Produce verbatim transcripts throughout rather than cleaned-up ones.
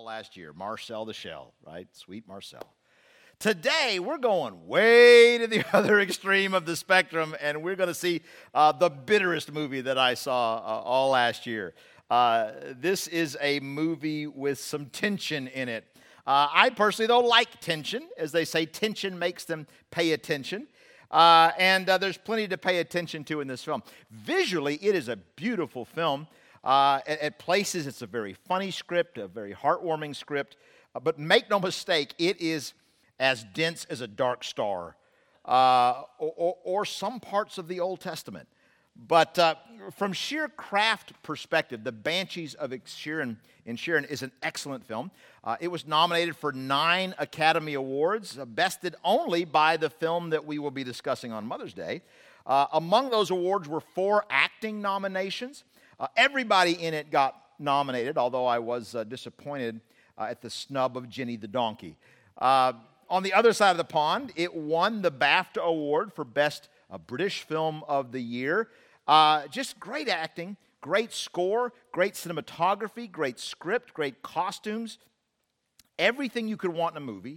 all last year. Marcel the Shell, right? Sweet Marcel. Today, we're going way to the other extreme of the spectrum, and we're going to see uh, the bitterest movie that I saw uh, all last year. Uh, this is a movie with some tension in it. Uh, I personally, though, like tension. As they say, tension makes them pay attention. Uh, and uh, there's plenty to pay attention to in this film. Visually, it is a beautiful film. Uh, at, at places, it's a very funny script, a very heartwarming script. Uh, but make no mistake, it is as dense as a dark star, uh, or, or, or some parts of the Old Testament. But uh, from sheer craft perspective, The Banshees of Inisherin, Inisherin is an excellent film. Uh, it was nominated for nine Academy Awards, uh, bested only by the film that we will be discussing on Mother's Day. Uh, among those awards were four acting nominations. Uh, everybody in it got nominated, although I was uh, disappointed uh, at the snub of Jenny the Donkey. Uh, on the other side of the pond, it won the BAFTA Award for Best uh, British Film of the Year. Uh, just great acting, great score, great cinematography, great script, great costumes. Everything you could want in a movie,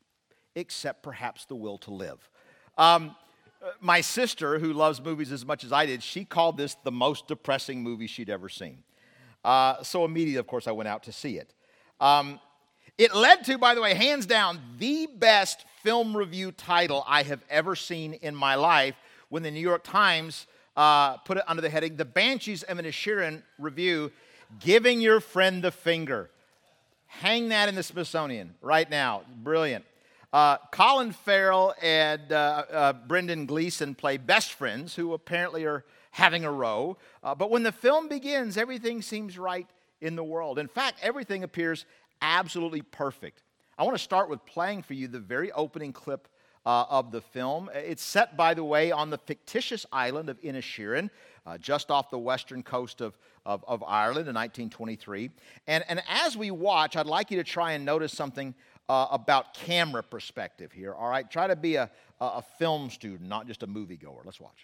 except perhaps the will to live. Um, my sister, who loves movies as much as I did, she called this the most depressing movie she'd ever seen. Uh, so immediately, of course, I went out to see it. Um, it led to, by the way, hands down, the best film review title I have ever seen in my life when the New York Times uh, put it under the heading, The Banshees of Inisherin Review, Giving Your Friend the Finger. Hang that in the Smithsonian right now. Brilliant. Uh, Colin Farrell and uh, uh, Brendan Gleeson play best friends who apparently are having a row. Uh, but when the film begins, everything seems right in the world. In fact, everything appears absolutely perfect. I want to start with playing for you the very opening clip uh, of the film. It's set, by the way, on the fictitious island of Inisherin, uh, just off the western coast of, of, of Ireland in nineteen twenty-three. And, and as we watch, I'd like you to try and notice something uh, about camera perspective here. All right, try to be a, a, a film student, not just a moviegoer. Let's watch.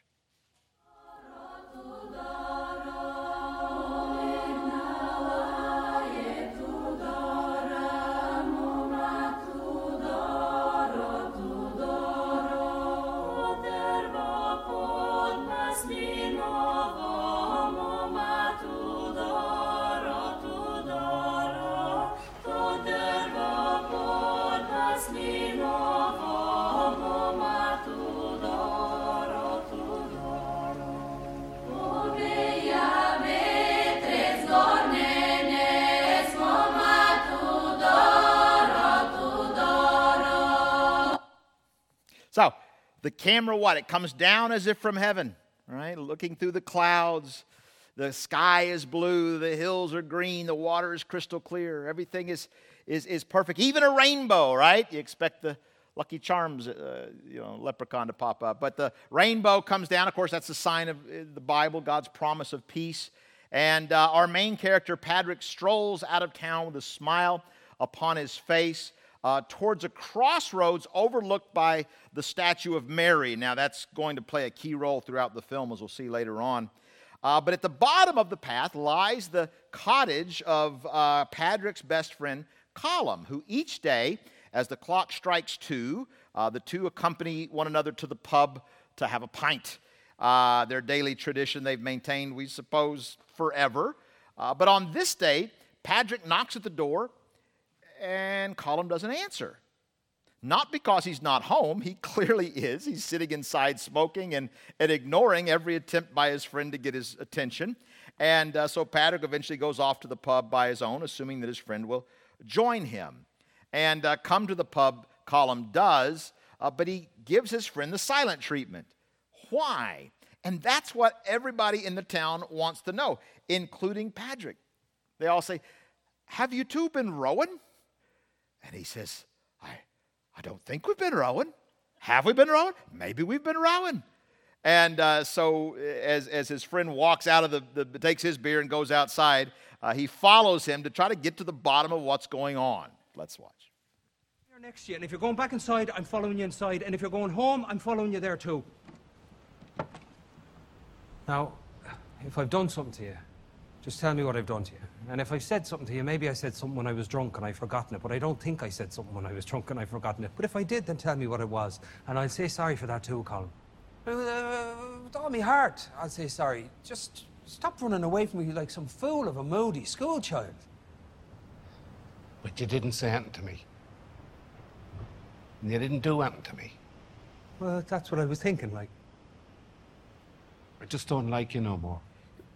So, the camera, what? It comes down as if from heaven, right? Looking through the clouds. The sky is blue. The hills are green. The water is crystal clear. Everything is, is, is perfect. Even a rainbow, right? You expect the Lucky Charms, uh, you know, leprechaun to pop up. But the rainbow comes down. Of course, that's a sign of the Bible, God's promise of peace. And uh, our main character, Padraig, strolls out of town with a smile upon his face. Uh, towards a crossroads overlooked by the statue of Mary. Now, that's going to play a key role throughout the film, as we'll see later on. Uh, but at the bottom of the path lies the cottage of uh, Padraig's best friend, Colum, who each day, as the clock strikes two, uh, the two accompany one another to the pub to have a pint. Uh, their daily tradition they've maintained, we suppose, forever. Uh, but on this day, Padraig knocks at the door, and Colum doesn't answer. Not because he's not home. He clearly is. He's sitting inside smoking and, and ignoring every attempt by his friend to get his attention. And uh, so Padraig eventually goes off to the pub by his own, assuming that his friend will join him. And uh, come to the pub, Colum does, uh, but he gives his friend the silent treatment. Why? And that's what everybody in the town wants to know, including Padraig. They all say, "Have you two been rowing?" And he says, I, I don't think we've been rowing. Have we been rowing? Maybe we've been rowing. And uh, so as, as his friend walks out of the, the takes his beer and goes outside, uh, he follows him to try to get to the bottom of what's going on. Let's watch. You're next to you, and if you're going back inside, I'm following you inside. And if you're going home, I'm following you there too. Now, if I've done something to you, just tell me what I've done to you. And if I've said something to you, maybe I said something when I was drunk and I've forgotten it, but I don't think I said something when I was drunk and I've forgotten it. But if I did, then tell me what it was. And I'll say sorry for that too, Colin. Uh, with all my heart, I'll say sorry. Just stop running away from me like some fool of a moody schoolchild. But you didn't say anything to me. And you didn't do anything to me. Well, that's what I was thinking, like. I just don't like you no more.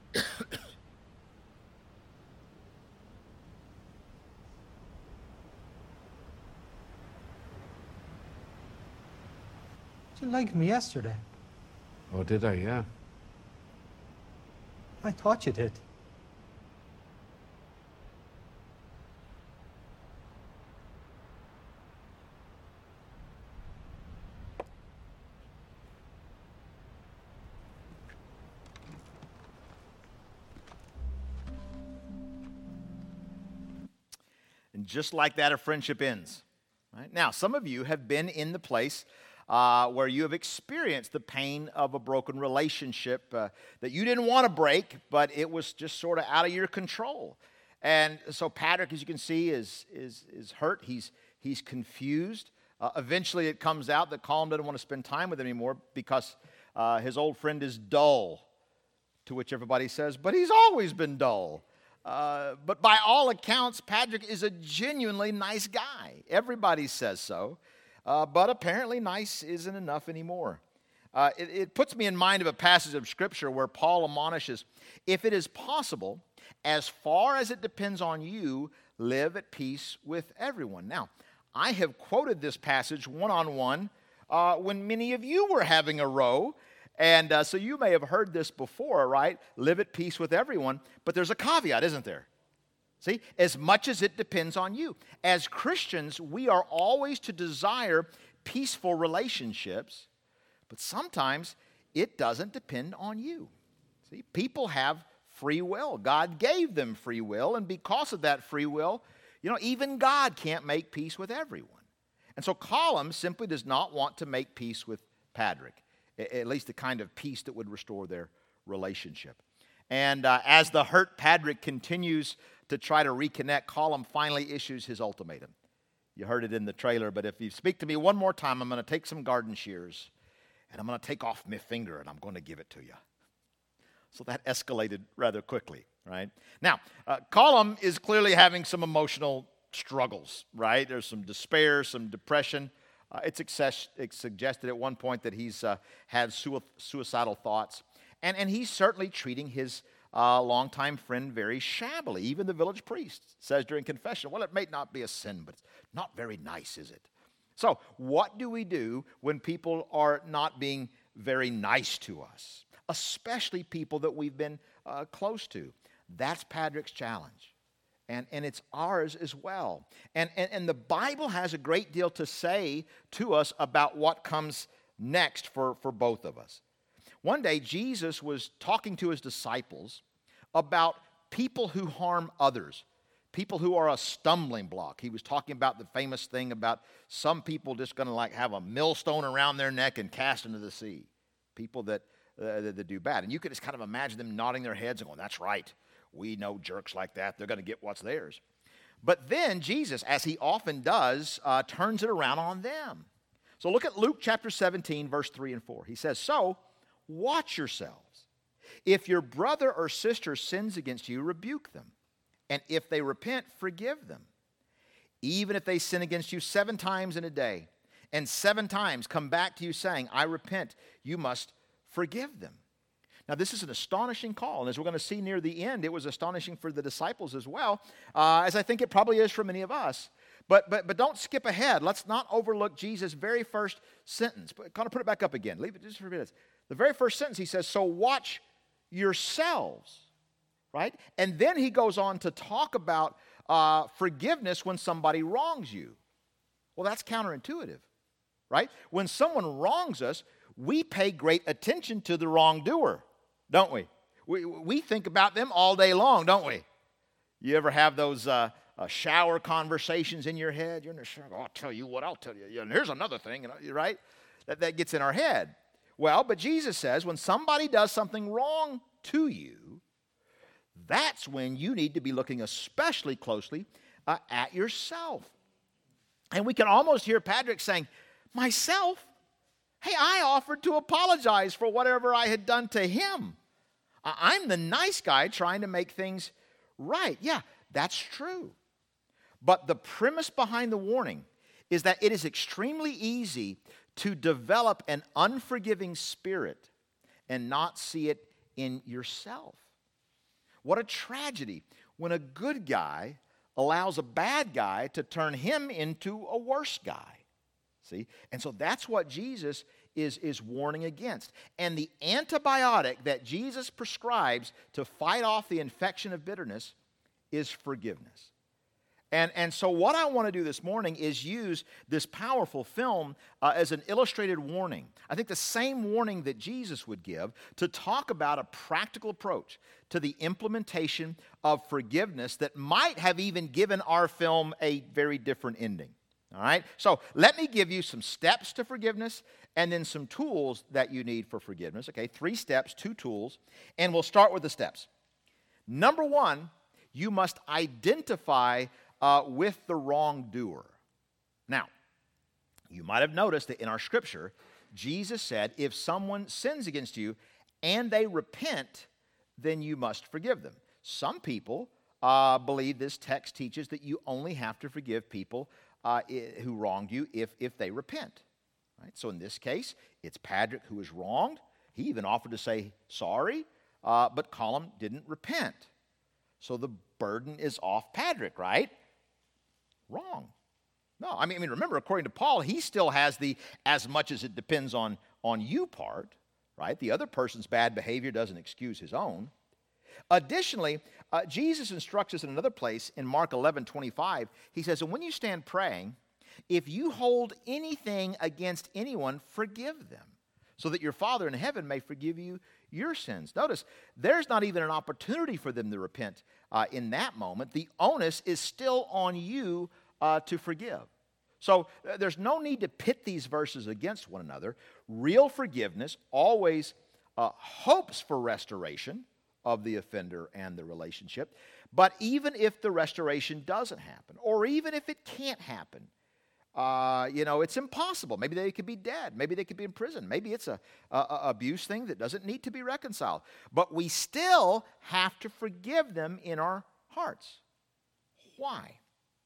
You liked me yesterday. Oh, did I? Yeah. I thought you did. And just like that, a friendship ends. Right? Now, some of you have been in the place uh, where you have experienced the pain of a broken relationship uh, that you didn't want to break, but it was just sort of out of your control. And so Patrick, as you can see, is is is hurt. He's he's confused. Uh, eventually, it comes out that Colin doesn't want to spend time with him anymore because uh, his old friend is dull. To which everybody says, "But he's always been dull." Uh, but by all accounts, Patrick is a genuinely nice guy. Everybody says so. Uh, but apparently nice isn't enough anymore. Uh, it, it puts me in mind of a passage of Scripture where Paul admonishes, if it is possible, as far as it depends on you, live at peace with everyone. Now, I have quoted this passage one-on-one uh, when many of you were having a row. And uh, so you may have heard this before, right? Live at peace with everyone. But there's a caveat, isn't there? See, as much as it depends on you. As Christians, we are always to desire peaceful relationships, but sometimes it doesn't depend on you. See, people have free will. God gave them free will, and because of that free will, you know, even God can't make peace with everyone. And so Colin simply does not want to make peace with Patrick, at least the kind of peace that would restore their relationship. And uh, as the hurt Patrick continues to try to reconnect, Colin finally issues his ultimatum. You heard it in the trailer, but if you speak to me one more time, I'm going to take some garden shears, and I'm going to take off my finger, and I'm going to give it to you. So that escalated rather quickly, right? Now, uh, Colin is clearly having some emotional struggles, right? There's some despair, some depression. Uh, it's, access- it's suggested at one point that he's uh, had sui- suicidal thoughts. And, and he's certainly treating his uh, longtime friend very shabbily. Even the village priest says during confession, well, it may not be a sin, but it's not very nice, is it? So what do we do when people are not being very nice to us, especially people that we've been uh, close to? That's Patrick's challenge. And, and it's ours as well. And, and, and the Bible has a great deal to say to us about what comes next for, for both of us. One day, Jesus was talking to his disciples about people who harm others, people who are a stumbling block. He was talking about the famous thing about some people just going to like have a millstone around their neck and cast into the sea, people that, uh, that, that do bad. And you could just kind of imagine them nodding their heads and going, that's right. We know jerks like that. They're going to get what's theirs. But then Jesus, as he often does, uh, turns it around on them. So look at Luke chapter seventeen, verse three and four. He says, so watch yourselves. If your brother or sister sins against you, rebuke them. And if they repent, forgive them. Even if they sin against you seven times in a day, and seven times come back to you saying, I repent, you must forgive them. Now, this is an astonishing call, and as we're going to see near the end, it was astonishing for the disciples as well, uh, as I think it probably is for many of us. But but but don't skip ahead. Let's not overlook Jesus' very first sentence. But kind of put it back up again. Leave it just for a minute. The very first sentence, he says, so watch yourselves, right? And then he goes on to talk about uh, forgiveness when somebody wrongs you. Well, that's counterintuitive, right? When someone wrongs us, we pay great attention to the wrongdoer, don't we? We we think about them all day long, don't we? You ever have those uh, uh, shower conversations in your head? You're in the shower, oh, I'll tell you what, I'll tell you. And here's another thing, right? That, that gets in our head. Well, but Jesus says when somebody does something wrong to you, that's when you need to be looking especially closely uh, at yourself. And we can almost hear Patrick saying, myself? Hey, I offered to apologize for whatever I had done to him. I'm the nice guy trying to make things right. Yeah, that's true. But the premise behind the warning is that it is extremely easy to develop an unforgiving spirit and not see it in yourself. What a tragedy when a good guy allows a bad guy to turn him into a worse guy. See? And so that's what Jesus is, is warning against. And the antibiotic that Jesus prescribes to fight off the infection of bitterness is forgiveness. And, and so what I want to do this morning is use this powerful film uh, as an illustrated warning. I think the same warning that Jesus would give to talk about a practical approach to the implementation of forgiveness that might have even given our film a very different ending. All right? So let me give you some steps to forgiveness and then some tools that you need for forgiveness. Okay, three steps, two tools, and we'll start with the steps. Number one, you must identify Uh, with the wrongdoer. Now, you might have noticed that in our scripture, Jesus said, if someone sins against you and they repent, then you must forgive them. Some people uh, believe this text teaches that you only have to forgive people uh, who wronged you if, if they repent. Right? So in this case, it's Patrick who was wronged. He even offered to say sorry, uh, but Colin didn't repent. So the burden is off Patrick, right? Wrong. No, I mean, I mean, remember, according to Paul, he still has the as much as it depends on, on you part, right? The other person's bad behavior doesn't excuse his own. Additionally, uh, Jesus instructs us in another place in Mark eleven twenty-five. He says, and when you stand praying, if you hold anything against anyone, forgive them, so that your Father in heaven may forgive you your sins. Notice, there's not even an opportunity for them to repent uh, in that moment. The onus is still on you uh, to forgive. So uh, there's no need to pit these verses against one another. Real forgiveness always uh, hopes for restoration of the offender and the relationship. But even if the restoration doesn't happen, or even if it can't happen, Uh, you know, it's impossible. Maybe they could be dead. Maybe they could be in prison. Maybe it's a, a, a abuse thing that doesn't need to be reconciled. But we still have to forgive them in our hearts. Why?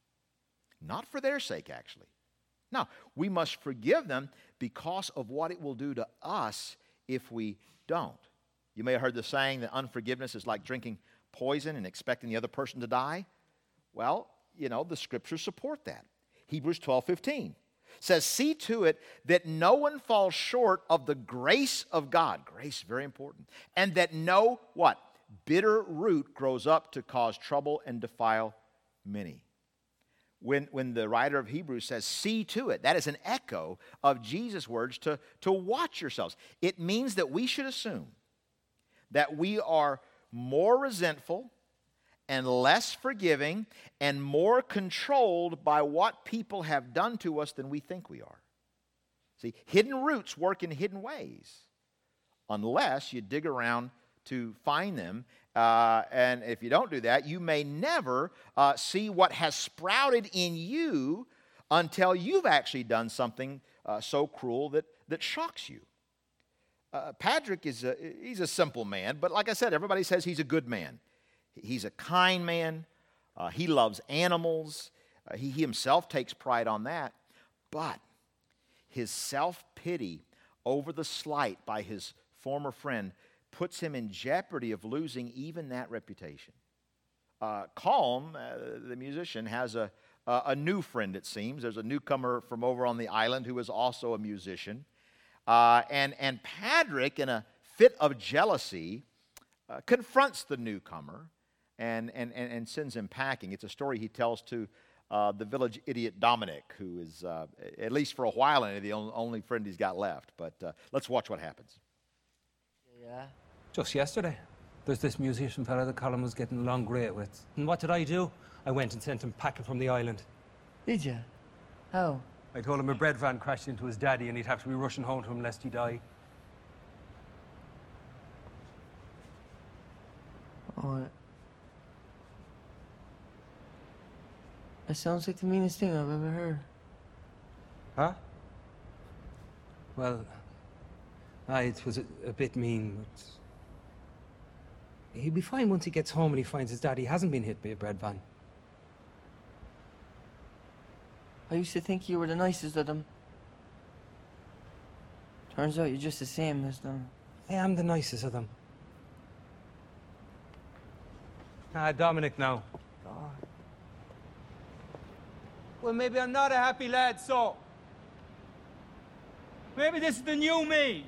Not for their sake, actually. No, we must forgive them because of what it will do to us if we don't. You may have heard the saying that unforgiveness is like drinking poison and expecting the other person to die. Well, you know, the scriptures support that. Hebrews twelve fifteen says, see to it that no one falls short of the grace of God. Grace, very important. And that no, what? Bitter root grows up to cause trouble and defile many. When, when the writer of Hebrews says, see to it, that is an echo of Jesus' words to, to watch yourselves. It means that we should assume that we are more resentful and less forgiving, and more controlled by what people have done to us than we think we are. See, hidden roots work in hidden ways, unless you dig around to find them. Uh, and if you don't do that, you may never uh, see what has sprouted in you until you've actually done something uh, so cruel that, that shocks you. Uh, Patrick is a, he's a simple man, but like I said, everybody says he's a good man. He's a kind man. Uh, he loves animals. Uh, he, he himself takes pride on that. But his self-pity over the slight by his former friend puts him in jeopardy of losing even that reputation. Uh, Colm, uh, the musician, has a, uh, a new friend, it seems. There's a newcomer from over on the island who is also a musician. Uh, and, and Patrick, in a fit of jealousy, uh, confronts the newcomer And, and, and, and sends him packing. It's a story he tells to uh, the village idiot Dominic, who is, uh, at least for a while, anyway, the only, only friend he's got left. But uh, let's watch what happens. Yeah. Just yesterday, there's this musician fella that Colin was getting along great with. And what did I do? I went and sent him packing from the island. Did you? How? I told him a bread van crashed into his daddy and he'd have to be rushing home to him lest he die. Oh, That sounds like the meanest thing I've ever heard. Huh? Well, aye, it was a, a bit mean, but he'll be fine once he gets home and he finds his daddy hasn't been hit by a bread van. I used to think you were the nicest of them. Turns out you're just the same as them. I am the nicest of them. Ah, Dominic now. Well, maybe I'm not a happy lad, so... Maybe this is the new me.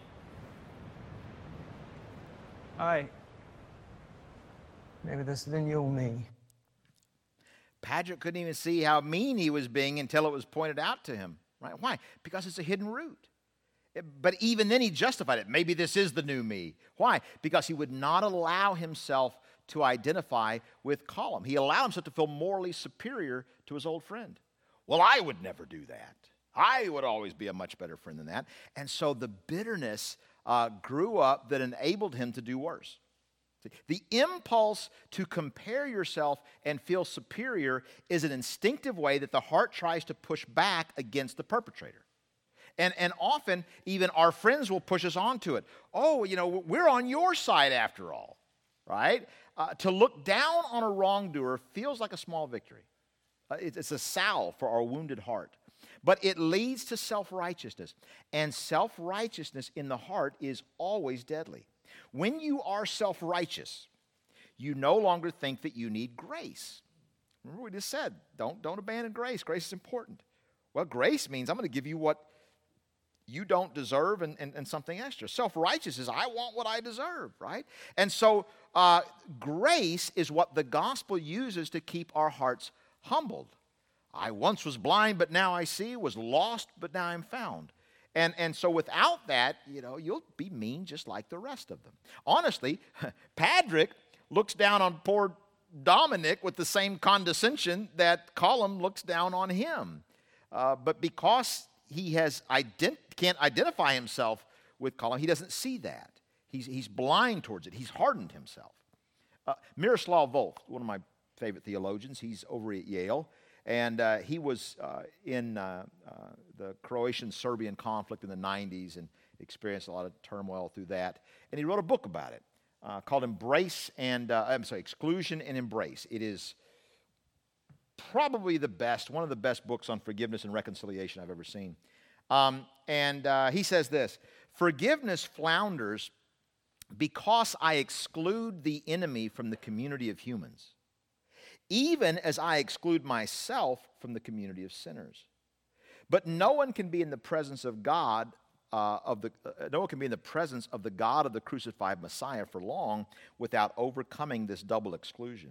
Aye. Maybe this is the new me. Patrick couldn't even see how mean he was being until it was pointed out to him. Right? Why? Because it's a hidden root. But even then he justified it. Maybe this is the new me. Why? Because he would not allow himself to identify with Colum. He allowed himself to feel morally superior to his old friend. Well, I would never do that. I would always be a much better friend than that. And so the bitterness uh, grew up that enabled him to do worse. See, the impulse to compare yourself and feel superior is an instinctive way that the heart tries to push back against the perpetrator. And, and often, even our friends will push us onto it. Oh, you know, we're on your side after all, right? Uh, to look down on a wrongdoer feels like a small victory. Uh, it, it's a salve for our wounded heart. But it leads to self-righteousness. And self-righteousness in the heart is always deadly. When you are self-righteous, you no longer think that you need grace. Remember we just said, don't, don't abandon grace. Grace is important. Well, grace means I'm going to give you what you don't deserve and, and, and something extra. Self-righteous is I want what I deserve, right? And so uh, grace is what the gospel uses to keep our hearts humbled. I once was blind, but now I see, was lost, but now I'm found. And, and so without that, you know, you'll be mean just like the rest of them. Honestly, Patrick looks down on poor Dominic with the same condescension that Colum looks down on him. Uh, but because he has ident- can't identify himself with Colum, he doesn't see that. He's, he's blind towards it. He's hardened himself. Uh, Miroslav Volf, one of my favorite theologians, he's over at Yale. And uh, he was uh, in uh, uh, the Croatian-Serbian conflict in the nineties and experienced a lot of turmoil through that. And he wrote a book about it uh, called Embrace and, uh, I'm sorry, Exclusion and Embrace. It is probably the best, one of the best books on forgiveness and reconciliation I've ever seen. Um, and uh, he says this, forgiveness flounders because I exclude the enemy from the community of humans, even as I exclude myself from the community of sinners. But no one can be in the presence of God, uh, of the uh, no one can be in the presence of the God of the crucified Messiah for long without overcoming this double exclusion.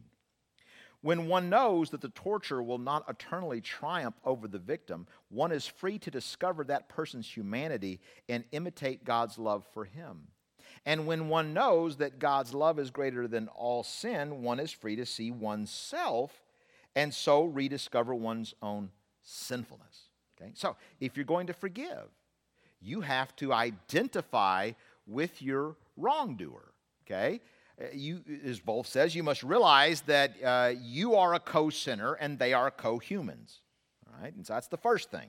When one knows that the torturer will not eternally triumph over the victim, one is free to discover that person's humanity and imitate God's love for him. And when one knows that God's love is greater than all sin, one is free to see oneself and so rediscover one's own sinfulness. Okay? So, if you're going to forgive, you have to identify with your wrongdoer. Okay? You, as Volf says, you must realize that uh, you are a co-sinner and they are co-humans. All right? And so that's the first thing.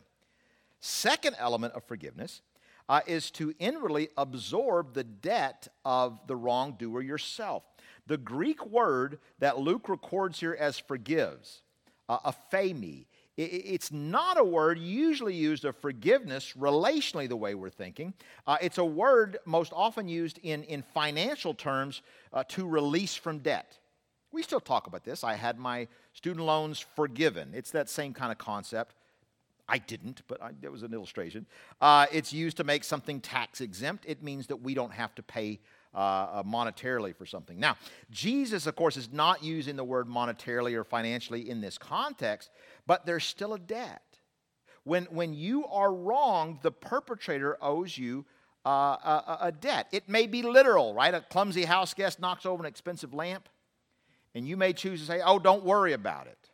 Second element of forgiveness Uh, is to inwardly absorb the debt of the wrongdoer yourself. The Greek word that Luke records here as forgives, uh, aphemi, it, it's not a word usually used of forgiveness relationally the way we're thinking. Uh, it's a word most often used in, in financial terms uh, to release from debt. We still talk about this. I had my student loans forgiven. It's that same kind of concept. I didn't, but I, it was an illustration. Uh, it's used to make something tax exempt. It means that we don't have to pay uh, monetarily for something. Now, Jesus, of course, is not using the word monetarily or financially in this context, but there's still a debt. When, when you are wronged, the perpetrator owes you uh, a, a debt. It may be literal, right? A clumsy house guest knocks over an expensive lamp, and you may choose to say, oh, don't worry about it.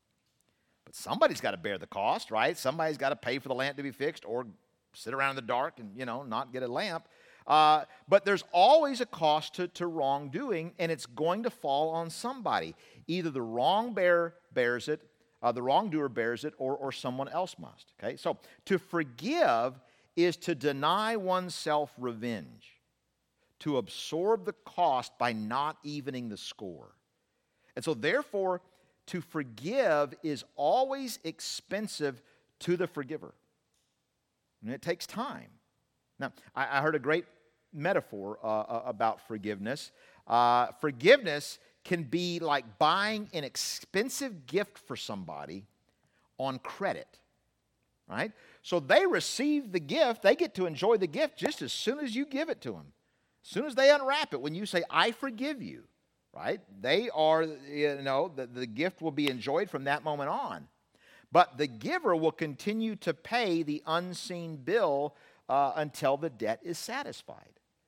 Somebody's got to bear the cost, right? Somebody's got to pay for the lamp to be fixed or sit around in the dark and, you know, not get a lamp. Uh, but there's always a cost to, to wrongdoing, and it's going to fall on somebody. Either the wrong bearer bears it, Uh, the wrongdoer bears it, or, or someone else must. Okay? So to forgive is to deny oneself revenge, to absorb the cost by not evening the score. And so therefore, to forgive is always expensive to the forgiver. And it takes time. Now, I, I heard a great metaphor uh, about forgiveness. Uh, forgiveness can be like buying an expensive gift for somebody on credit, right? So they receive the gift, they get to enjoy the gift just as soon as you give it to them. As soon as they unwrap it, when you say, I forgive you, right? They are, you know, the, the gift will be enjoyed from that moment on. But the giver will continue to pay the unseen bill uh, until the debt is satisfied.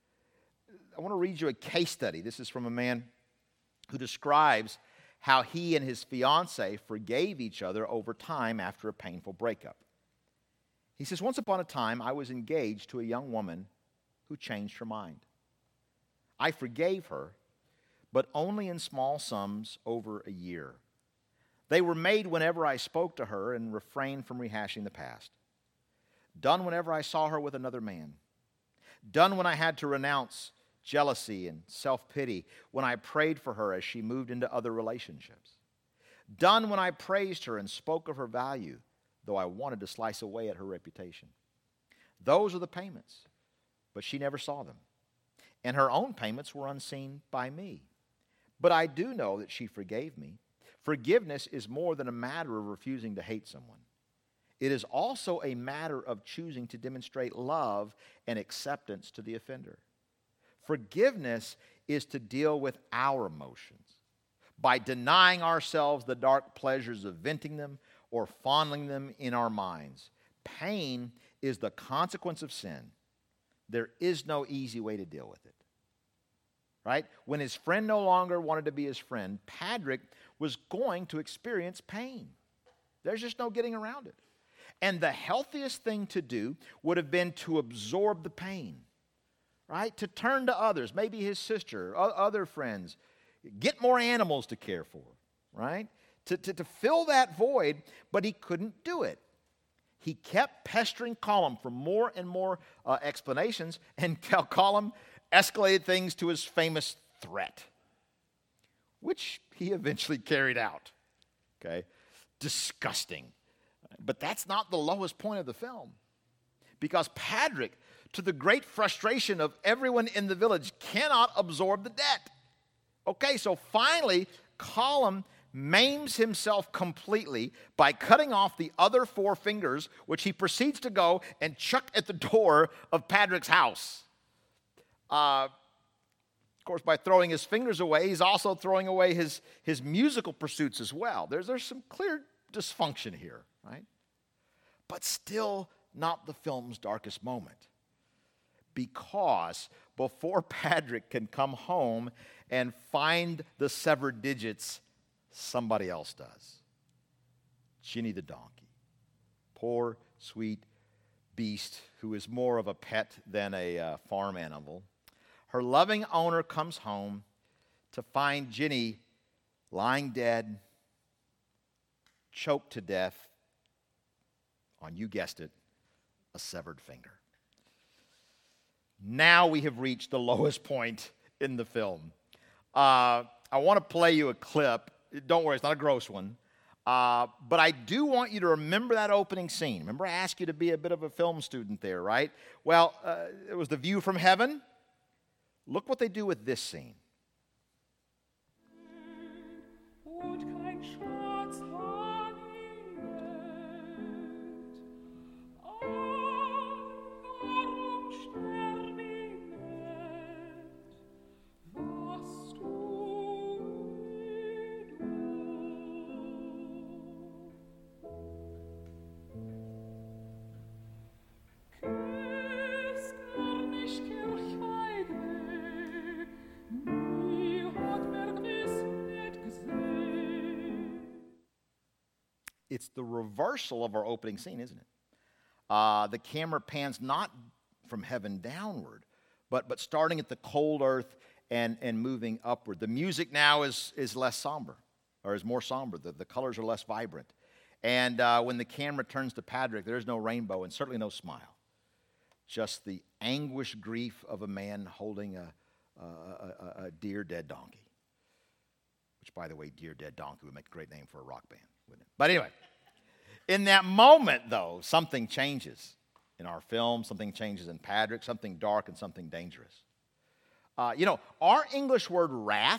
I want to read you a case study. This is from a man who describes how he and his fiancée forgave each other over time after a painful breakup. He says, once upon a time, I was engaged to a young woman who changed her mind. I forgave her, but only in small sums over a year. They were made whenever I spoke to her and refrained from rehashing the past. Done whenever I saw her with another man. Done when I had to renounce jealousy and self-pity, when I prayed for her as she moved into other relationships. Done when I praised her and spoke of her value, though I wanted to slice away at her reputation. Those are the payments, but she never saw them. And her own payments were unseen by me. But I do know that she forgave me. Forgiveness is more than a matter of refusing to hate someone. It is also a matter of choosing to demonstrate love and acceptance to the offender. Forgiveness is to deal with our emotions by denying ourselves the dark pleasures of venting them or fondling them in our minds. Pain is the consequence of sin. There is no easy way to deal with it. Right? When his friend no longer wanted to be his friend, Padraig was going to experience pain. There's just no getting around it. And the healthiest thing to do would have been to absorb the pain. Right? To turn to others, maybe his sister, other friends, get more animals to care for, right? To, to, to fill that void, but he couldn't do it. He kept pestering Colm for more and more uh, explanations, and Colm escalated things to his famous threat, which he eventually carried out. Okay? Disgusting. But that's not the lowest point of the film. Because Padraig, to the great frustration of everyone in the village, cannot absorb the debt. Okay, so finally, Colm maims himself completely by cutting off the other four fingers, which he proceeds to go and chuck at the door of Padraig's house. Uh, of course, by throwing his fingers away, he's also throwing away his, his musical pursuits as well. There's, there's some clear dysfunction here, right? But still not the film's darkest moment. Because before Padraig can come home and find the severed digits, somebody else does. Ginny the donkey. Poor, sweet beast who is more of a pet than a uh, farm animal. Her loving owner comes home to find Ginny lying dead, choked to death on, you guessed it, a severed finger. Now we have reached the lowest point in the film. Uh, I want to play you a clip. Don't worry, it's not a gross one. Uh, but I do want you to remember that opening scene. Remember I asked you to be a bit of a film student there, right? Well, uh, it was the view from heaven. Look what they do with this scene. It's the reversal of our opening scene, isn't it? Uh, the camera pans not from heaven downward, but, but starting at the cold earth and, and moving upward. The music now is, is less somber, or is more somber. The, the colors are less vibrant. And uh, when the camera turns to Patrick, there's no rainbow and certainly no smile. Just the anguished grief of a man holding a, a, a, a dear dead donkey. Which, by the way, dear dead donkey would make a great name for a rock band, wouldn't it? But anyway, in that moment, though, something changes in our film. Something changes in Patrick. Something dark and something dangerous. Uh, you know, our English word wrath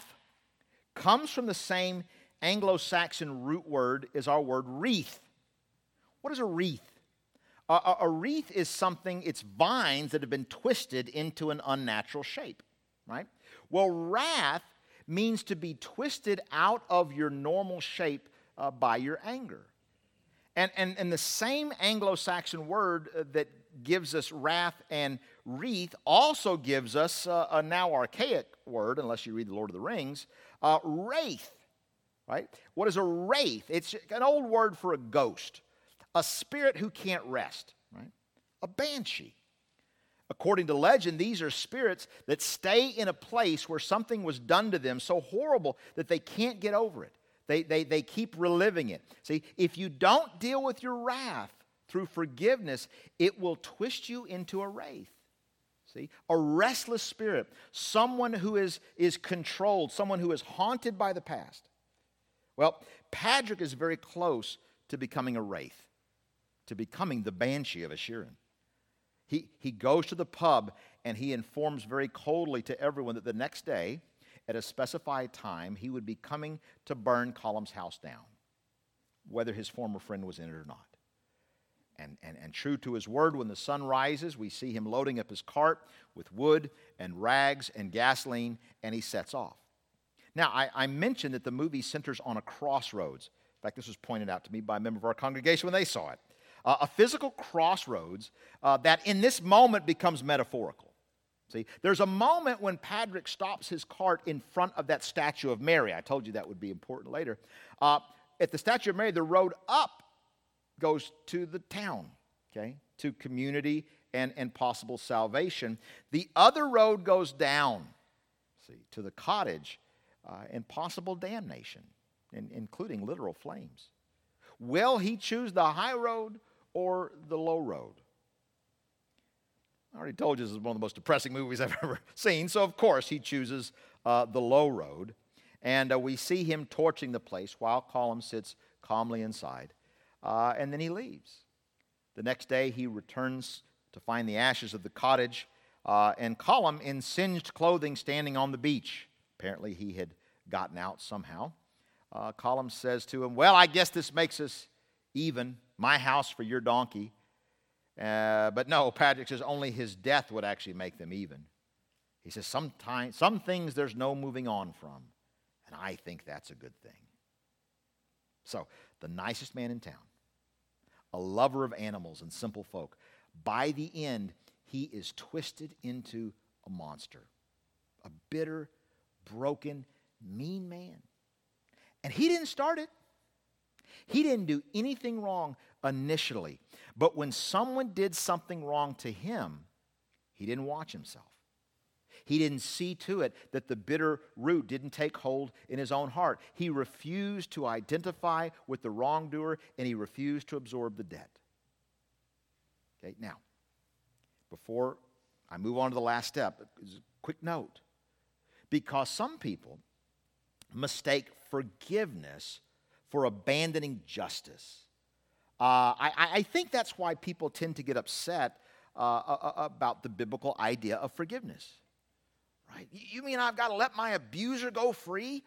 comes from the same Anglo-Saxon root word as our word wreath. What is a wreath? A, a, a wreath is something, it's vines that have been twisted into an unnatural shape, right? Well, wrath means to be twisted out of your normal shape uh, by your anger. And, and, and the same Anglo-Saxon word uh, that gives us wrath and wreath also gives us uh, a now archaic word, unless you read The Lord of the Rings, uh, wraith, right? What is a wraith? It's an old word for a ghost, a spirit who can't rest, right? A banshee. According to legend, these are spirits that stay in a place where something was done to them so horrible that they can't get over it. They, they, they keep reliving it. See, if you don't deal with your wrath through forgiveness, it will twist you into a wraith. See, a restless spirit, someone who is, is controlled, someone who is haunted by the past. Well, Patrick is very close to becoming a wraith, to becoming the banshee of Inisherin. He, he goes to the pub and he informs very coldly to everyone that the next day, at a specified time, he would be coming to burn Colum's house down, whether his former friend was in it or not. And, and, and true to his word, when the sun rises, we see him loading up his cart with wood and rags and gasoline, and he sets off. Now, I, I mentioned that the movie centers on a crossroads. In fact, this was pointed out to me by a member of our congregation when they saw it. Uh, a physical crossroads uh, that in this moment becomes metaphorical. See, there's a moment when Patrick stops his cart in front of that statue of Mary. I told you that would be important later. Uh, at the statue of Mary, the road up goes to the town, okay, to community and, and possible salvation. The other road goes down, see, to the cottage uh, and possible damnation, in, including literal flames. Will he choose the high road or the low road? I already told you this is one of the most depressing movies I've ever seen, so of course he chooses uh, the low road. And uh, we see him torching the place while Colum sits calmly inside. Uh, and then he leaves. The next day he returns to find the ashes of the cottage uh, and Colum in singed clothing standing on the beach. Apparently he had gotten out somehow. Uh, Colum says to him, "Well, I guess this makes us even. My house for your donkey." Uh, but no, Patrick says only his death would actually make them even. He says, Sometimes, some things there's no moving on from, and I think that's a good thing. So, the nicest man in town, a lover of animals and simple folk, by the end, he is twisted into a monster, a bitter, broken, mean man. And he didn't start it. He didn't do anything wrong initially. But when someone did something wrong to him, he didn't watch himself. He didn't see to it that the bitter root didn't take hold in his own heart. He refused to identify with the wrongdoer, and he refused to absorb the debt. Okay, now, before I move on to the last step, a quick note. Because some people mistake forgiveness for abandoning justice. Uh, I, I think that's why people tend to get upset uh, about the biblical idea of forgiveness. Right? You mean I've got to let my abuser go free?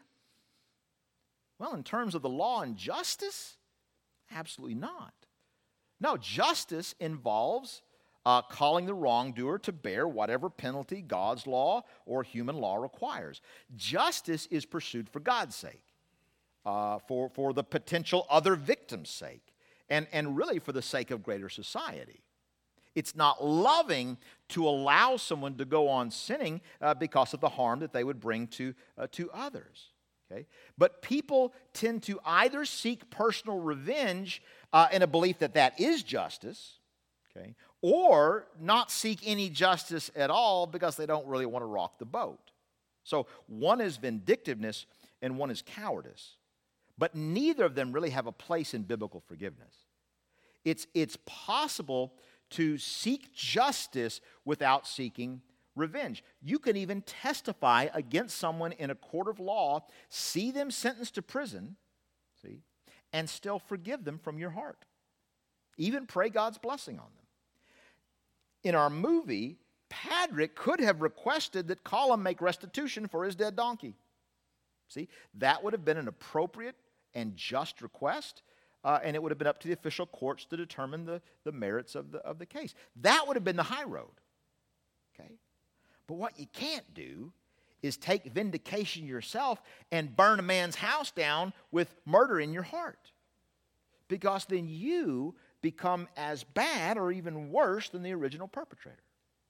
Well, in terms of the law and justice, absolutely not. No, justice involves uh, calling the wrongdoer to bear whatever penalty God's law or human law requires. Justice is pursued for God's sake, uh, for, for the potential other victim's sake, and, and really for the sake of greater society. It's not loving to allow someone to go on sinning uh, because of the harm that they would bring to, uh, to others. Okay? But people tend to either seek personal revenge uh, in a belief that that is justice, okay, or not seek any justice at all because they don't really want to rock the boat. So one is vindictiveness and one is cowardice. but neither of them really have a place in biblical forgiveness. It's, it's possible to seek justice without seeking revenge. You can even testify against someone in a court of law, see them sentenced to prison, see, and still forgive them from your heart. Even pray God's blessing on them. In our movie, Patrick could have requested that Colum make restitution for his dead donkey. See, that would have been an appropriate and just request, uh, and it would have been up to the official courts to determine the, the merits of the, of the case. That would have been the high road. Okay? But what you can't do is take vindication yourself and burn a man's house down with murder in your heart. Because then you become as bad or even worse than the original perpetrator.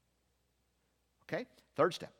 Okay? Third step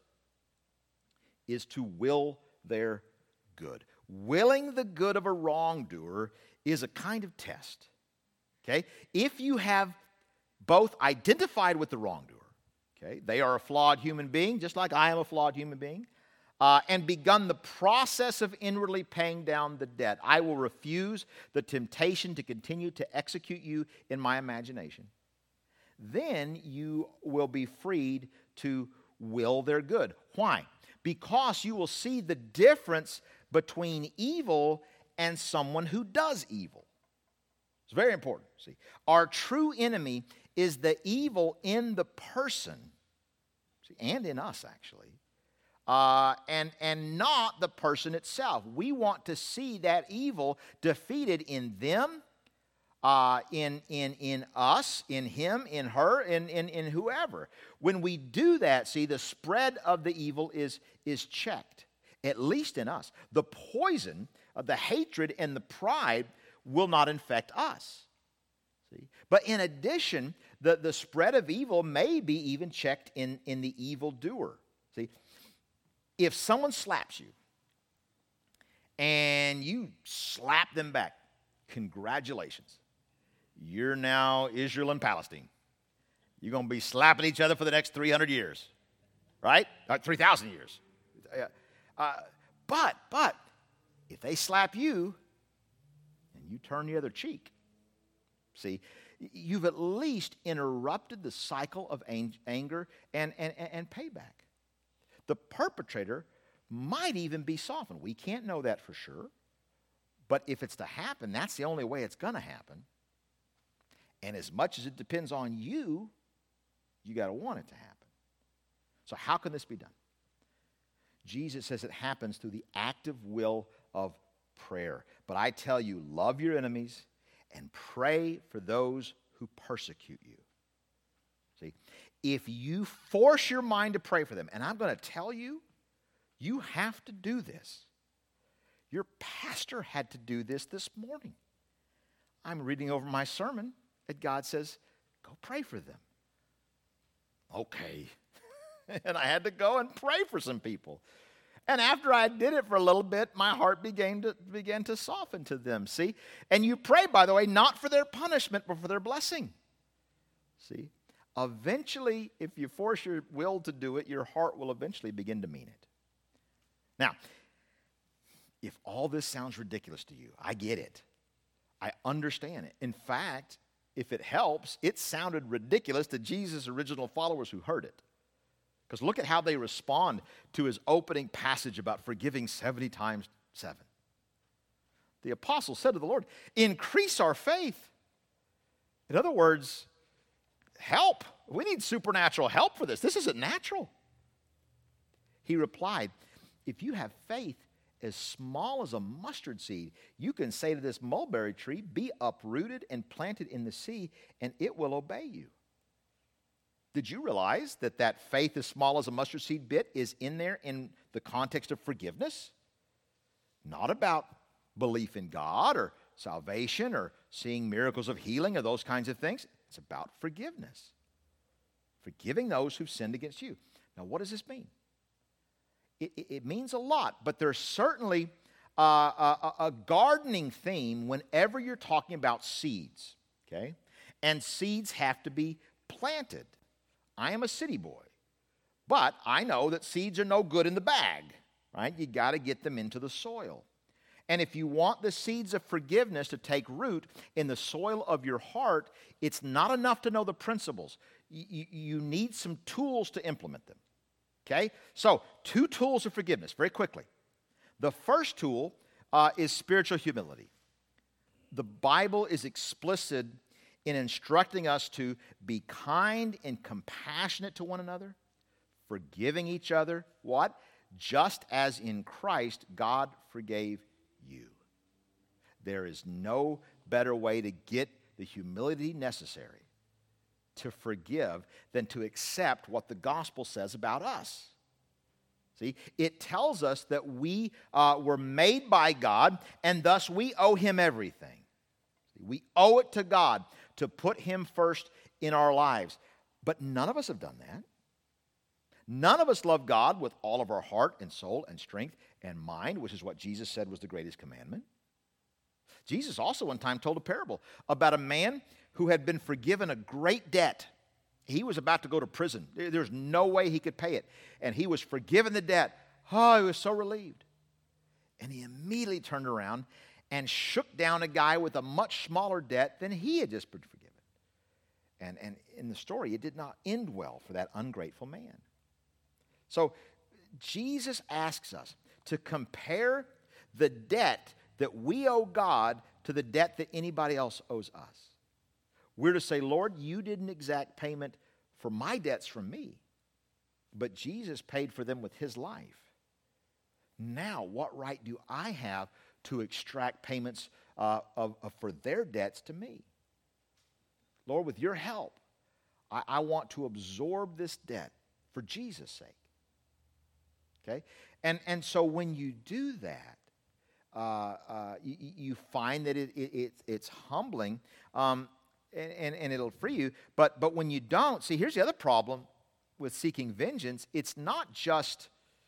is to will their good. Willing the good of a wrongdoer is a kind of test. Okay? If you have both identified with the wrongdoer, okay, they are a flawed human being, just like I am a flawed human being, uh, and begun the process of inwardly paying down the debt, I will refuse the temptation to continue to execute you in my imagination. Then you will be freed to will their good. Why? Because you will see the difference between evil and someone who does evil. It's very important. See, our true enemy is the evil in the person, see, and in us actually, uh, and, and not the person itself. We want to see that evil defeated in them, uh, in, in, in us, in him, in her, in, in, in whoever. When we do that, see, the spread of the evil is, is checked, at least in us. The poison of the hatred and the pride will not infect us. See? But in addition, the, the spread of evil may be even checked in, in the evildoer. See, if someone slaps you and you slap them back, congratulations. You're now Israel and Palestine. You're going to be slapping each other for the next three hundred years, right? Or three thousand years. Uh, but, but, if they slap you and you turn the other cheek, see, you've at least interrupted the cycle of anger and, and, and payback. The perpetrator might even be softened. We can't know that for sure. But if it's to happen, that's the only way it's going to happen. And as much as it depends on you, you got to want it to happen. So how can this be done? Jesus says it happens through the active will of prayer. But I tell you, love your enemies and pray for those who persecute you. See, if you force your mind to pray for them, and I'm going to tell you, you have to do this. Your pastor had to do this this morning. I'm reading over my sermon, and God says, go pray for them. Okay. And I had to go and pray for some people. And after I did it for a little bit, my heart began to, began to soften to them, see? And you pray, by the way, not for their punishment, but for their blessing. See? Eventually, if you force your will to do it, your heart will eventually begin to mean it. Now, if all this sounds ridiculous to you, I get it. I understand it. In fact, if it helps, it sounded ridiculous to Jesus' original followers who heard it. Because look at how they respond to his opening passage about forgiving seventy times seven. The apostle said to the Lord, increase our faith. In other words, help. We need supernatural help for this. This isn't natural. He replied, if you have faith as small as a mustard seed, you can say to this mulberry tree, be uprooted and planted in the sea, and it will obey you. Did you realize that that faith as small as a mustard seed bit is in there in the context of forgiveness? Not about belief in God or salvation or seeing miracles of healing or those kinds of things. It's about forgiveness. Forgiving those who've sinned against you. Now, what does this mean? It, it, it means a lot, but there's certainly uh, a, a gardening theme whenever you're talking about seeds, okay? And seeds have to be planted. I am a city boy, but I know that seeds are no good in the bag, right? You got to get them into the soil. And if you want the seeds of forgiveness to take root in the soil of your heart, it's not enough to know the principles. You, you need some tools to implement them. Okay? So, two tools of forgiveness, very quickly. The first tool uh, is spiritual humility. The Bible is explicit in instructing us to be kind and compassionate to one another, forgiving each other. What? Just as in Christ, God forgave you. There is no better way to get the humility necessary to forgive than to accept what the gospel says about us. See, it tells us that we uh, were made by God, and thus we owe Him everything. We owe it to God to put Him first in our lives. But none of us have done that. None of us love God with all of our heart and soul and strength and mind, which is what Jesus said was the greatest commandment. Jesus also one time told a parable about a man who had been forgiven a great debt. He was about to go to prison. There's no way he could pay it. And he was forgiven the debt. Oh, he was so relieved. And he immediately turned around and shook down a guy with a much smaller debt than he had just been forgiven. And, and in the story, it did not end well for that ungrateful man. So Jesus asks us to compare the debt that we owe God to the debt that anybody else owes us. We're to say, Lord, you didn't exact payment for my debts from me, but Jesus paid for them with His life. Now, what right do I have to extract payments uh, of, of, for their debts to me? Lord, with your help, I, I want to absorb this debt for Jesus' sake. Okay? And, and so when you do that, uh, uh, you, you find that it, it, it, it's humbling, um, and, and, and it'll free you. But, but when you don't, see, here's the other problem with seeking vengeance. It's not just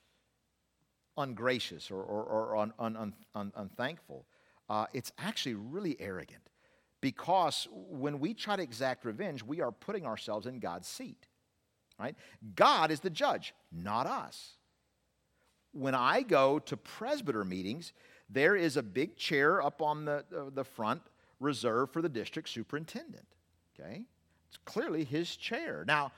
ungracious or, or, or un, un, un, un, unthankful. Uh, it's actually really arrogant. Because when we try to exact revenge, we are putting ourselves in God's seat. Right? God is the judge, not us. When I go to presbyter meetings, there is a big chair up on the, uh, the front reserved for the district superintendent. Okay? It's clearly his chair. Now,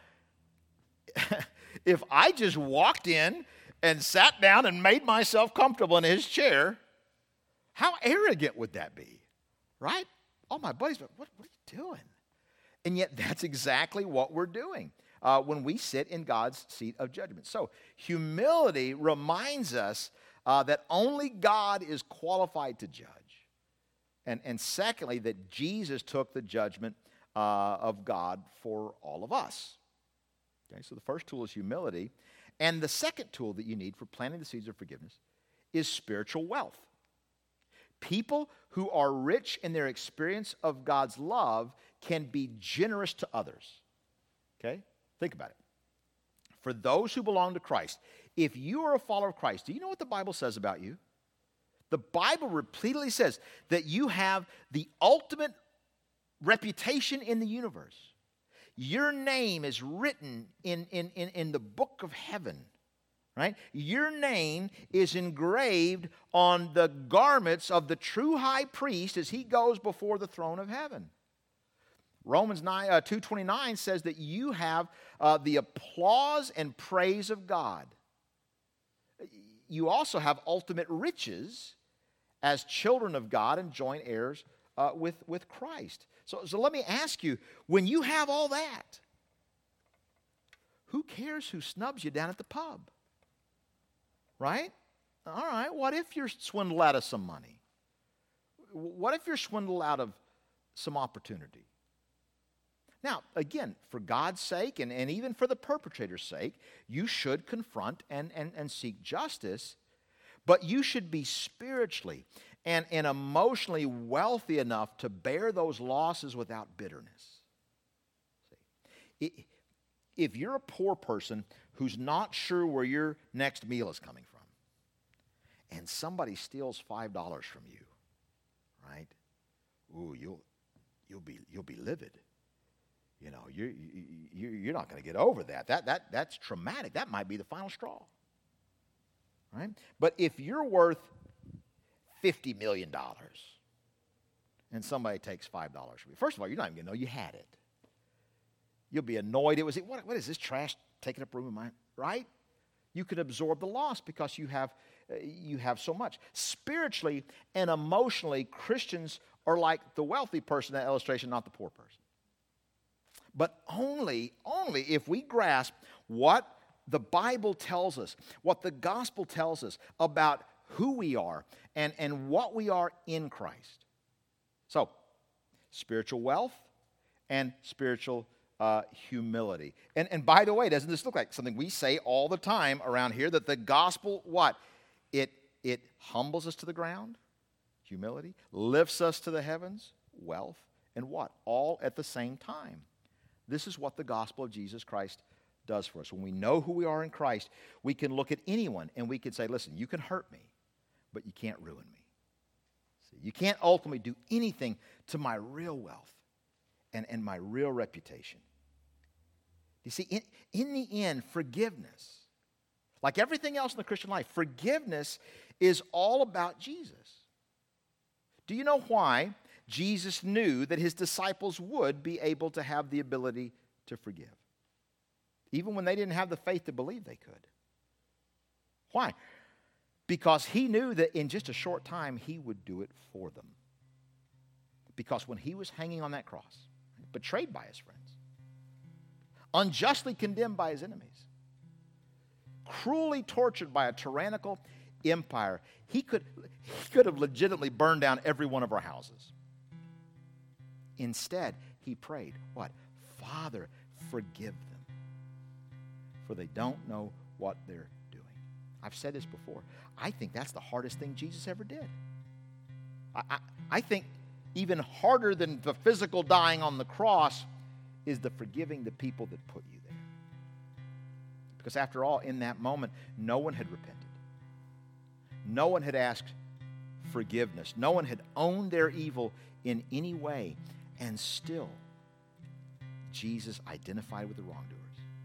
if I just walked in and sat down and made myself comfortable in his chair, how arrogant would that be? Right? All my buddies, but what, what are you doing? And yet that's exactly what we're doing uh, when we sit in God's seat of judgment. So humility reminds us uh, that only God is qualified to judge. And, and secondly, that Jesus took the judgment uh, of God for all of us. Okay, so the first tool is humility. And the second tool that you need for planting the seeds of forgiveness is spiritual wealth. People who are rich in their experience of God's love can be generous to others. Okay? Think about it. For those who belong to Christ, if you are a follower of Christ, do you know what the Bible says about you? The Bible repeatedly says that you have the ultimate reputation in the universe. Your name is written in, in, in, in the book of heaven. Right? Your name is engraved on the garments of the true high priest as he goes before the throne of heaven. Romans two twenty-nine says that you have uh, the applause and praise of God. You also have ultimate riches as children of God and joint heirs uh, with, with Christ. So, so let me ask you, when you have all that, who cares who snubs you down at the pub? Right? All right, what if you're swindled out of some money? What if you're swindled out of some opportunity? Now, again, for God's sake and, and even for the perpetrator's sake, you should confront and, and, and seek justice, but you should be spiritually and, and emotionally wealthy enough to bear those losses without bitterness. See? If you're a poor person who's not sure where your next meal is coming from, and somebody steals five dollars from you, right? Ooh, you'll you'll be you'll be livid. You know, you're you, you're not going to get over that. That that that's traumatic. That might be the final straw, right? But if you're worth fifty million dollars and somebody takes five dollars from you. First of all, you're not even going to know you had it. You'll be annoyed. It was, what, what is this trash taking up room in my, right? You could absorb the loss because you have, uh, you have so much. Spiritually and emotionally, Christians are like the wealthy person in that illustration, not the poor person. But only, only if we grasp what the Bible tells us, what the gospel tells us about who we are and, and what we are in Christ. So, spiritual wealth and spiritual uh, humility. And, and by the way, doesn't this look like something we say all the time around here, that the gospel, what? It, it humbles us to the ground, humility, lifts us to the heavens, wealth, and what? All at the same time. This is what the gospel of Jesus Christ does for us. When we know who we are in Christ, we can look at anyone and we can say, listen, you can hurt me, but you can't ruin me. See, you can't ultimately do anything to my real wealth and, and my real reputation. You see, in, in the end, forgiveness, like everything else in the Christian life, forgiveness is all about Jesus. Do you know why Jesus knew that his disciples would be able to have the ability to forgive, even when they didn't have the faith to believe they could? Why? Because he knew that in just a short time he would do it for them. Because when he was hanging on that cross, betrayed by his friends, unjustly condemned by his enemies, cruelly tortured by a tyrannical empire, he could, he could have legitimately burned down every one of our houses. Instead, he prayed, what? Father, forgive them, for they don't know what they're doing. I've said this before. I think that's the hardest thing Jesus ever did. I, I, I think even harder than the physical dying on the cross is the forgiving the people that put you there. Because after all, in that moment, no one had repented. No one had asked forgiveness. No one had owned their evil in any way. And still, Jesus identified with the wrongdoers.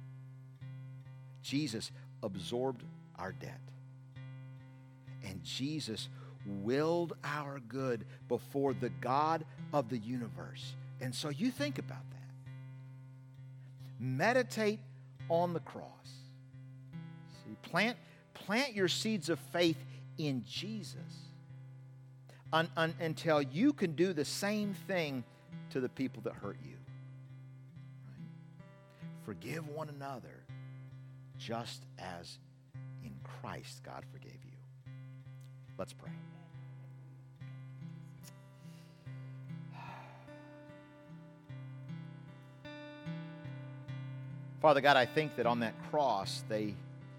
Jesus absorbed our debt. And Jesus willed our good before the God of the universe. And so you think about that. Meditate on the cross. See, plant, plant your seeds of faith in Jesus un, un, until you can do the same thing to the people that hurt you. Right? Forgive one another just as in Christ God forgave you. Let's pray. Father God, I think that on that cross they,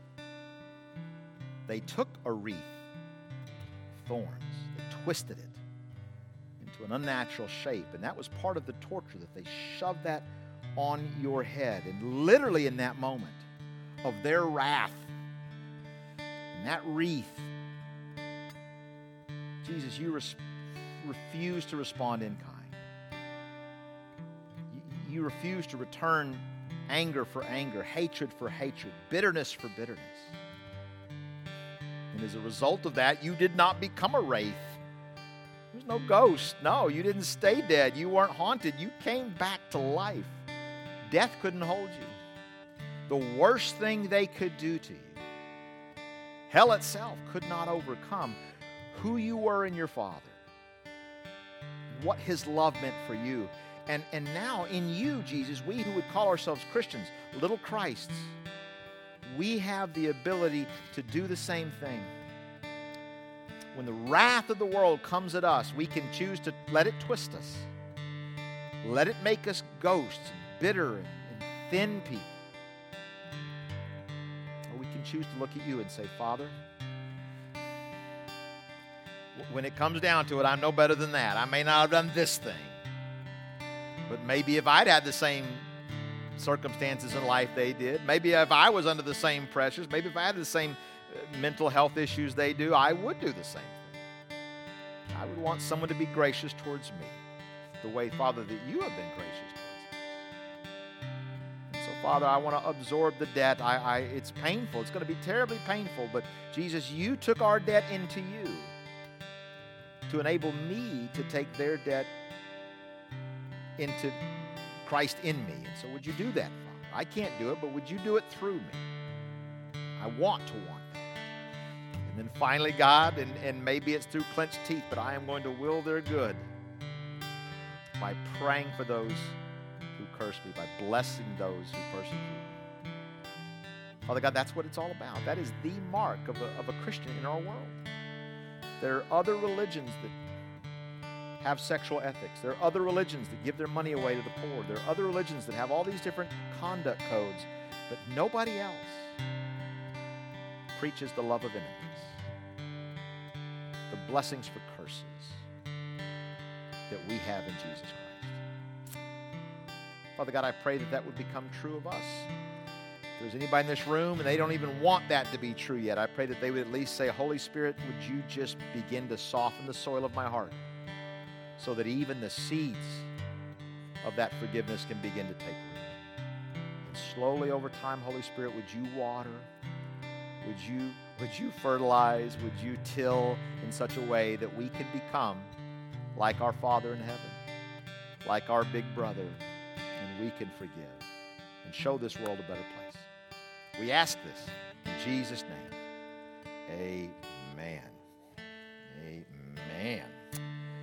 they took a wreath of thorns, they twisted it into an unnatural shape, and that was part of the torture, that they shoved that on your head. And literally in that moment of their wrath, in that wreath, Jesus, you res- refuse to respond in kind. You, you refuse to return anger for anger, hatred for hatred, bitterness for bitterness. And as a result of that, you did not become a wraith. There's no ghost. No, you didn't stay dead. You weren't haunted. You came back to life. Death couldn't hold you. The worst thing they could do to you, hell itself could not overcome who you were in your Father, what his love meant for you. And, and now in you, Jesus, we who would call ourselves Christians, little Christs, we have the ability to do the same thing. When the wrath of the world comes at us, we can choose to let it twist us. Let it make us ghosts, and bitter, and, and thin people. Or we can choose to look at you and say, Father, when it comes down to it, I'm no better than that. I may not have done this thing. But maybe if I'd had the same circumstances in life they did, maybe if I was under the same pressures, maybe if I had the same mental health issues they do, I would do the same thing. I would want someone to be gracious towards me the way, Father, that you have been gracious towards us. And so, Father, I want to absorb the debt. I, I, it's painful. It's going to be terribly painful. But, Jesus, you took our debt into you. to enable me to take their debt into Christ in me. And so would you do that, Father? I can't do it, but would you do it through me? I want to want that. And then finally, God, and, and maybe it's through clenched teeth, but I am going to will their good by praying for those who curse me, by blessing those who persecute me. Father God, that's what it's all about. That is the mark of a, of a Christian in our world. There are other religions that have sexual ethics. There are other religions that give their money away to the poor. There are other religions that have all these different conduct codes, but nobody else preaches the love of enemies, the blessings for curses that we have in Jesus Christ. Father God, I pray that that would become true of us. If there's anybody in this room and they don't even want that to be true yet, I pray that they would at least say, Holy Spirit, would you just begin to soften the soil of my heart so that even the seeds of that forgiveness can begin to take root. And slowly over time, Holy Spirit, would you water? Would you, would you fertilize? Would you till in such a way that we can become like our Father in heaven, like our big brother, and we can forgive and show this world a better place. We ask this in Jesus' name. Amen. Amen.